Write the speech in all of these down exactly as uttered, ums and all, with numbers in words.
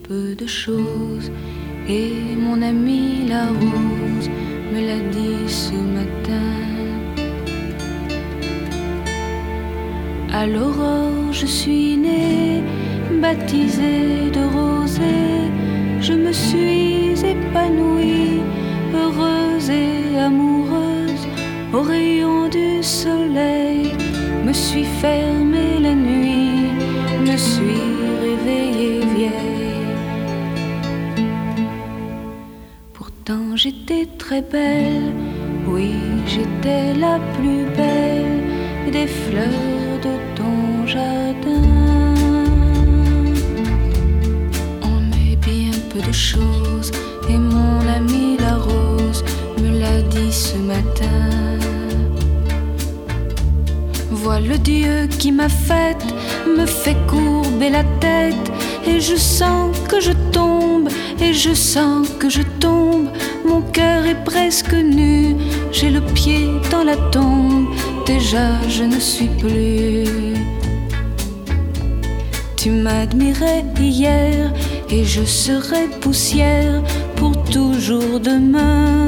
peu de choses. Et mon amie la rose me l'a dit ce matin. À l'aurore je suis née, baptisée de rosée. Je me suis épanouie, heureuse et amoureuse. Au rayon du soleil, me suis fermée la nuit, me suis réveillée vieille. Pourtant j'étais très belle, oui j'étais la plus belle des fleurs de ton jardin. On est bien peu de choses, et mon amie la rose me l'a dit ce matin. Vois le Dieu qui m'a faite, me fait courber la tête, et je sens que je tombe, et je sens que je tombe. Mon cœur est presque nu, j'ai le pied dans la tombe, déjà je ne suis plus. Tu m'admirais hier, et je serai poussière pour toujours demain.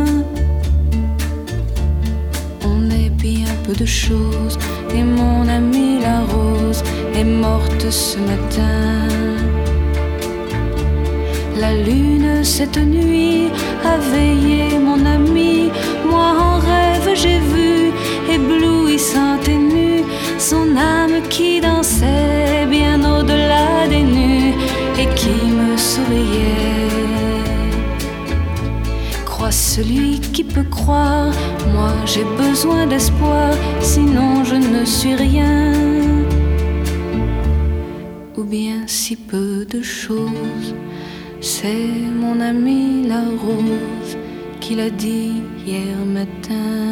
On est bien peu de choses, et mon amie la rose est morte ce matin. La lune cette nuit a veillé mon ami. Moi en rêve j'ai vu, éblouissante et nue, son âme qui dansait bien au-delà des nues et qui me souriait. Crois celui qui peut croire, moi j'ai besoin d'espoir, sinon je ne suis rien. Ou bien si peu de choses. C'est mon amie la rose qui l'a dit hier matin.